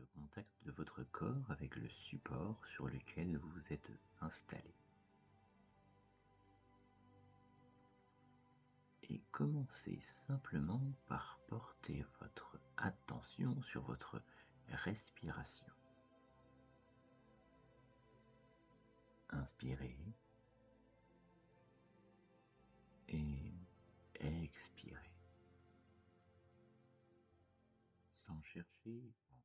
le contact de votre corps avec le support sur lequel vous êtes installé. Et commencez simplement par porter votre attention sur votre respiration. Inspirez et expirez. Sans chercher à